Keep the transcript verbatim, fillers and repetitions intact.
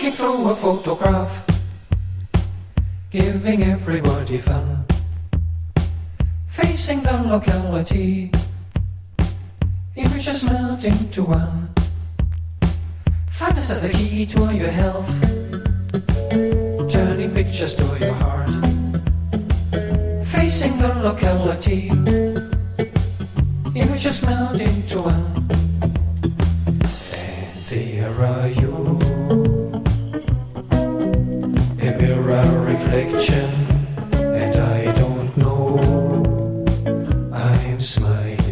Looking through a photograph, giving everybody fun, facing the locality, images melt into one. Fun is the key to your health, turning pictures to your heart, facing the locality, images melt into one. And there are you, a mirror reflection, and I don't know, I'm smiling.